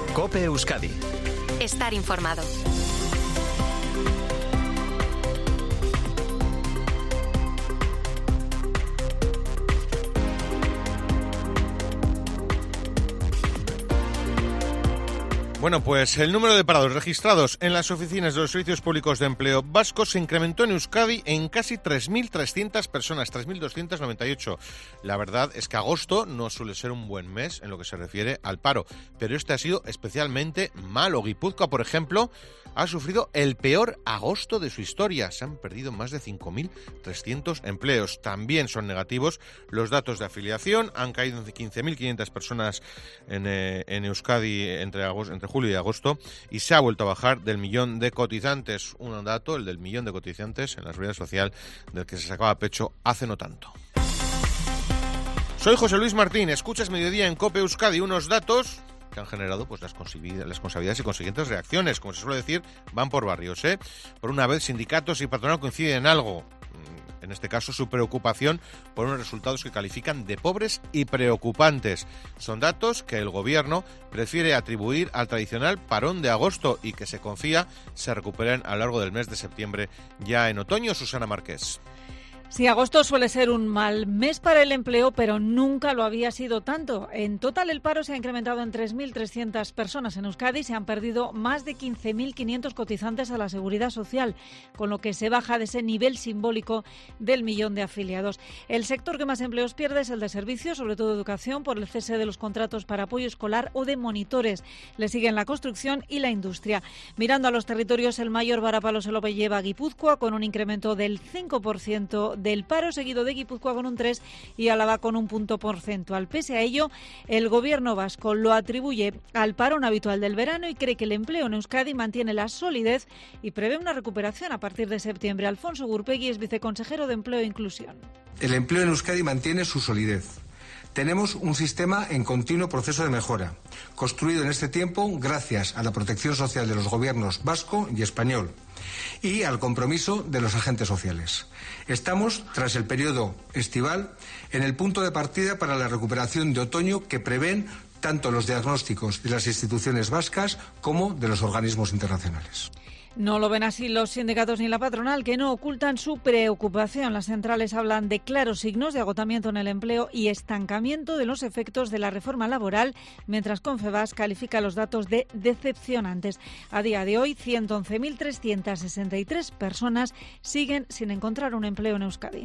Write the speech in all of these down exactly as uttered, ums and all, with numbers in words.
COPE Euskadi. Estar informado. Bueno, pues el número de parados registrados en las oficinas de los servicios públicos de empleo vascos se incrementó en Euskadi en casi tres mil trescientas personas, tres mil doscientas noventa y ocho. La verdad es que agosto no suele ser un buen mes en lo que se refiere al paro, pero este ha sido especialmente malo. Guipúzcoa, por ejemplo, ha sufrido el peor agosto de su historia. Se han perdido más de cinco mil trescientos empleos. También son negativos los datos de afiliación. Han caído en quince mil quinientas personas en, eh, en Euskadi entre, agosto, entre julio y agosto, y se ha vuelto a bajar del millón de cotizantes. Un dato, el del millón de cotizantes en la Seguridad Social, del que se sacaba pecho hace no tanto. Soy José Luis Martín. Escuchas Mediodía en COPE Euskadi. Unos datos que han generado pues las responsabilidades y consiguientes reacciones. Como se suele decir, van por barrios, ¿eh? Por una vez, sindicatos y patronal coinciden en algo. En este caso, su preocupación por unos resultados que califican de pobres y preocupantes. Son datos que el Gobierno prefiere atribuir al tradicional parón de agosto y que se confía se recuperen a lo largo del mes de septiembre, ya en otoño. Susana Márquez. Sí, agosto suele ser un mal mes para el empleo, pero nunca lo había sido tanto. En total, el paro se ha incrementado en tres mil trescientas personas en Euskadi. Se han perdido más de quince mil quinientos cotizantes a la Seguridad Social, con lo que se baja de ese nivel simbólico del millón de afiliados. El sector que más empleos pierde es el de servicios, sobre todo educación, por el cese de los contratos para apoyo escolar o de monitores. Le siguen la construcción y la industria. Mirando a los territorios, el mayor varapalo se lo lleva Guipúzcoa, con un incremento del cinco por ciento del paro, seguido de Guipúzcoa con un tres y Álava con un punto porcentual. Pese a ello, el Gobierno vasco lo atribuye al parón habitual del verano y cree que el empleo en Euskadi mantiene la solidez y prevé una recuperación a partir de septiembre. Alfonso Gurpegui es viceconsejero de Empleo e Inclusión. El empleo en Euskadi mantiene su solidez. Tenemos un sistema en continuo proceso de mejora, construido en este tiempo gracias a la protección social de los gobiernos vasco y español y al compromiso de los agentes sociales. Estamos, tras el periodo estival, en el punto de partida para la recuperación de otoño que prevén tanto los diagnósticos de las instituciones vascas como de los organismos internacionales. No lo ven así los sindicatos ni la patronal, que no ocultan su preocupación. Las centrales hablan de claros signos de agotamiento en el empleo y estancamiento de los efectos de la reforma laboral, mientras Confebask califica los datos de decepcionantes. A día de hoy, ciento once mil trescientas sesenta y tres personas siguen sin encontrar un empleo en Euskadi.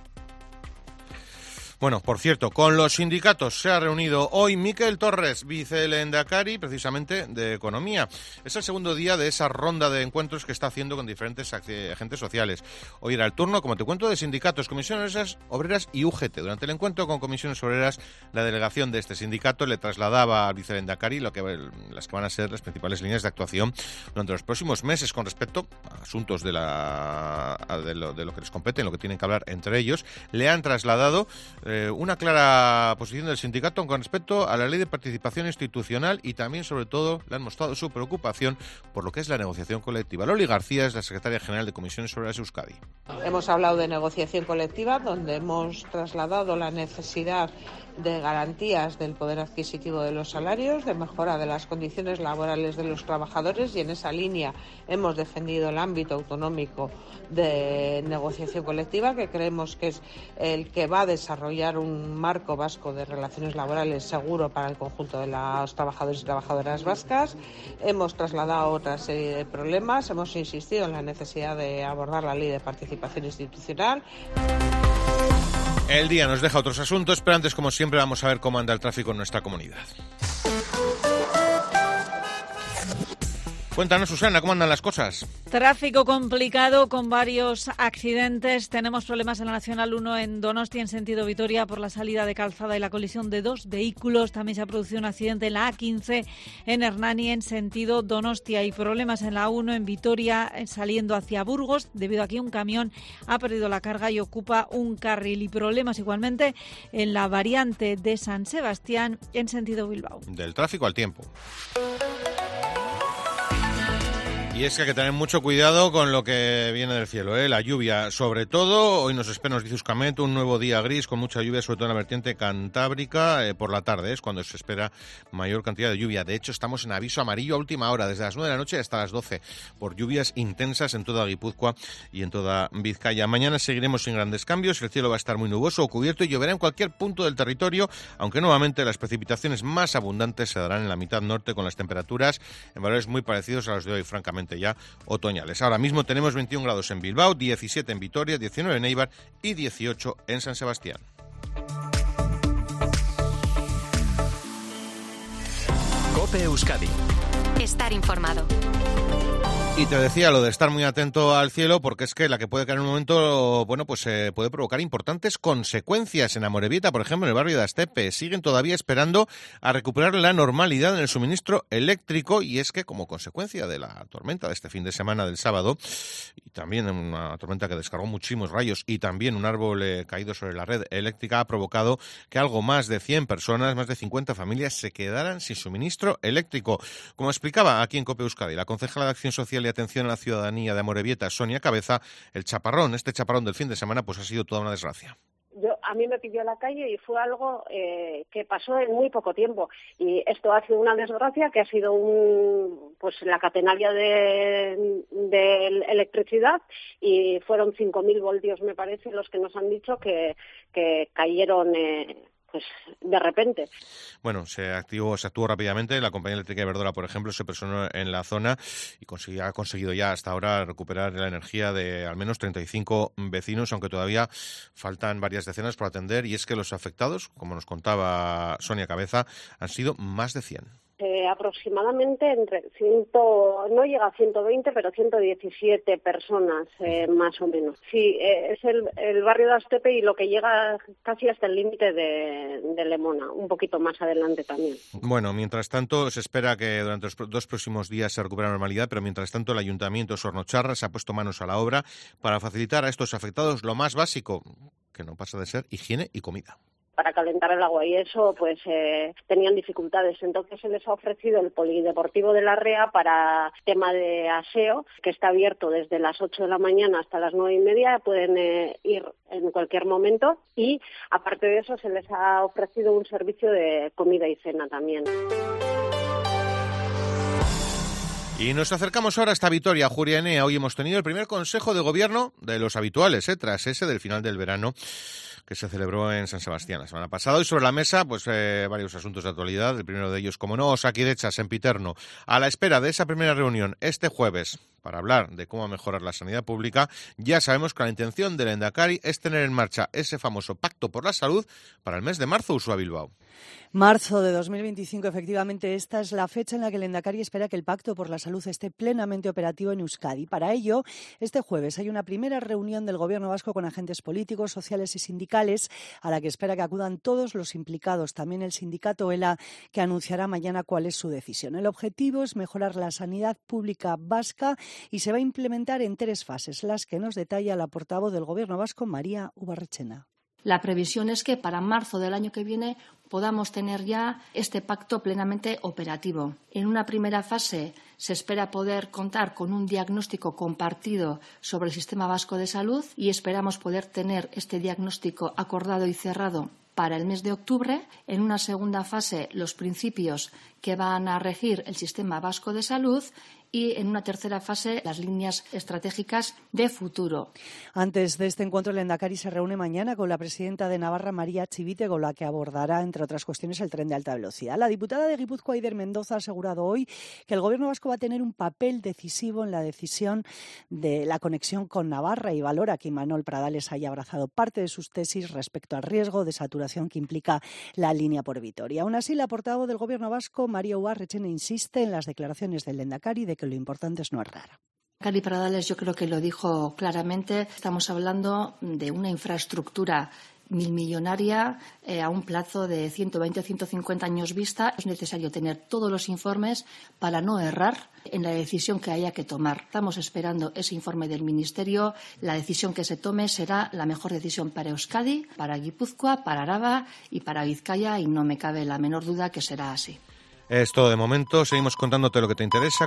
Bueno, por cierto, con los sindicatos se ha reunido hoy Mikel Torres, vicelehendakari, precisamente de Economía. Es el segundo día de esa ronda de encuentros que está haciendo con diferentes agentes sociales. Hoy era el turno, como te cuento, de sindicatos, comisiones obreras y U G T. Durante el encuentro con comisiones obreras, la delegación de este sindicato le trasladaba al vicelehendakari lo que, las que van a ser las principales líneas de actuación durante los próximos meses con respecto a asuntos de, la, de, lo, de lo que les compete, en lo que tienen que hablar entre ellos. Le han trasladado Eh, una clara posición del sindicato con respecto a la ley de participación institucional y también, sobre todo, le han mostrado su preocupación por lo que es la negociación colectiva. Loli García es la secretaria general de Comisiones Obreras de Euskadi. Hemos hablado de negociación colectiva, donde hemos trasladado la necesidad de garantías del poder adquisitivo de los salarios, de mejora de las condiciones laborales de los trabajadores, y en esa línea hemos defendido el ámbito autonómico de negociación colectiva, que creemos que es el que va a desarrollar un marco vasco de relaciones laborales seguro para el conjunto de los trabajadores y trabajadoras vascas. Hemos trasladado otra serie de problemas, hemos insistido en la necesidad de abordar la ley de participación institucional. El día nos deja otros asuntos, pero antes, como siempre, vamos a ver cómo anda el tráfico en nuestra comunidad. Cuéntanos, Susana, ¿cómo andan las cosas? Tráfico complicado con varios accidentes. Tenemos problemas en la Nacional uno en Donostia en sentido Vitoria por la salida de Calzada y la colisión de dos vehículos. También se ha producido un accidente en la A quince en Hernani en sentido Donostia y problemas en la A uno en Vitoria saliendo hacia Burgos debido a que un camión ha perdido la carga y ocupa un carril. Y problemas igualmente en la variante de San Sebastián en sentido Bilbao. Del tráfico al tiempo. Y es que hay que tener mucho cuidado con lo que viene del cielo, ¿eh? La lluvia, sobre todo, hoy nos espera, nos dice Euskamet, un nuevo día gris con mucha lluvia, sobre todo en la vertiente cantábrica, eh, por la tarde es cuando se espera mayor cantidad de lluvia. De hecho, estamos en aviso amarillo a última hora, desde las nueve de la noche hasta las doce, por lluvias intensas en toda Guipúzcoa y en toda Vizcaya. Mañana seguiremos sin grandes cambios, el cielo va a estar muy nuboso o cubierto y lloverá en cualquier punto del territorio, aunque nuevamente las precipitaciones más abundantes se darán en la mitad norte, con las temperaturas en valores muy parecidos a los de hoy, francamente ya otoñales. Ahora mismo tenemos veintiún grados en Bilbao, diecisiete en Vitoria, diecinueve en Eibar y dieciocho en San Sebastián. COPE Euskadi. Estar informado. Y te decía lo de estar muy atento al cielo, porque es que la que puede caer en un momento, bueno, pues eh, puede provocar importantes consecuencias. En Amorebieta, por ejemplo, en el barrio de Astepe, siguen todavía esperando a recuperar la normalidad en el suministro eléctrico, y es que como consecuencia de la tormenta de este fin de semana del sábado, y también una tormenta que descargó muchísimos rayos y también un árbol eh, caído sobre la red eléctrica, ha provocado que algo más de cien personas, más de cincuenta familias, se quedaran sin suministro eléctrico. Como explicaba aquí en COPE Euskadi la concejala de Acción Social y Atención a la Ciudadanía de Amorebieta, Sonia Cabeza, el chaparrón, este chaparrón del fin de semana, pues ha sido toda una desgracia. Yo, a mí me pilló la calle y fue algo eh, que pasó en muy poco tiempo. Y esto ha sido una desgracia que ha sido un, pues la catenaria de, de electricidad, y fueron cinco mil voltios, me parece, los que nos han dicho que, que cayeron eh, pues de repente. Bueno, se activó, se actuó rápidamente. La compañía eléctrica de Iberdrola, por ejemplo, se personó en la zona y consiguió, ha conseguido ya hasta ahora recuperar la energía de al menos treinta y cinco vecinos, aunque todavía faltan varias decenas por atender, y es que los afectados, como nos contaba Sonia Cabeza, han sido más de cien. Eh, aproximadamente entre ciento, no llega a ciento veinte, pero ciento diecisiete personas eh, más o menos. Sí, eh, es el, el barrio de Astepe y lo que llega casi hasta el límite de, de Lemona, un poquito más adelante también. Bueno, mientras tanto se espera que durante los dos próximos días se recupere la normalidad, pero mientras tanto el Ayuntamiento de Sornocharra se ha puesto manos a la obra para facilitar a estos afectados lo más básico, que no pasa de ser higiene y comida. Para calentar el agua y eso, pues eh, tenían dificultades. Entonces se les ha ofrecido el polideportivo de la Rea para tema de aseo, que está abierto desde las ocho de la mañana hasta las nueve y media. Pueden eh, ir en cualquier momento, y aparte de eso se les ha ofrecido un servicio de comida y cena también. Y nos acercamos ahora hasta Vitoria, Ajuria Enea. Hoy hemos tenido el primer consejo de gobierno de los habituales, ¿eh? tras ese del final del verano, que se celebró en San Sebastián la semana pasada. Hoy sobre la mesa, pues eh, varios asuntos de actualidad. El primero de ellos, como no, Osakidecha, Sempiterno. A la espera de esa primera reunión este jueves para hablar de cómo mejorar la sanidad pública, ya sabemos que la intención del Lehendakari es tener en marcha ese famoso Pacto por la Salud para el mes de marzo, Ursula Bilbao. Marzo de dos mil veinticinco, efectivamente, esta es la fecha en la que el Lehendakari espera que el Pacto por la Salud esté plenamente operativo en Euskadi. Para ello, este jueves hay una primera reunión del Gobierno vasco con agentes políticos, sociales y sindicales, a la que espera que acudan todos los implicados, también el sindicato ELA, que anunciará mañana cuál es su decisión. El objetivo es mejorar la sanidad pública vasca y se va a implementar en tres fases, las que nos detalla la portavoz del Gobierno vasco, María Ubarretxena. La previsión es que para marzo del año que viene podamos tener ya este pacto plenamente operativo. En una primera fase se espera poder contar con un diagnóstico compartido sobre el sistema vasco de salud, y esperamos poder tener este diagnóstico acordado y cerrado para el mes de octubre. En una segunda fase, los principios que van a regir el sistema vasco de salud, y en una tercera fase las líneas estratégicas de futuro. Antes de este encuentro, el Lehendakari se reúne mañana con la presidenta de Navarra, María Chivite, con la que abordará, entre otras cuestiones, el tren de alta velocidad. La diputada de Guipúzcoa, Eider Mendoza, ha asegurado hoy que el Gobierno vasco va a tener un papel decisivo en la decisión de la conexión con Navarra, y valora que Imanol Pradales haya abrazado parte de sus tesis respecto al riesgo de saturación que implica la línea por Vitoria. Aún así, la portavoz del Gobierno vasco, María Ubarretxena, insiste en las declaraciones del Lehendakari de que lo importante es no errar. Cari Pradales yo creo que lo dijo claramente. Estamos hablando de una infraestructura milmillonaria eh, a un plazo de ciento veinte o ciento cincuenta años vista. Es necesario tener todos los informes para no errar en la decisión que haya que tomar. Estamos esperando ese informe del Ministerio. La decisión que se tome será la mejor decisión para Euskadi, para Guipúzcoa, para Araba y para Vizcaya, y no me cabe la menor duda que será así. Es todo de momento. Seguimos contándote lo que te interesa.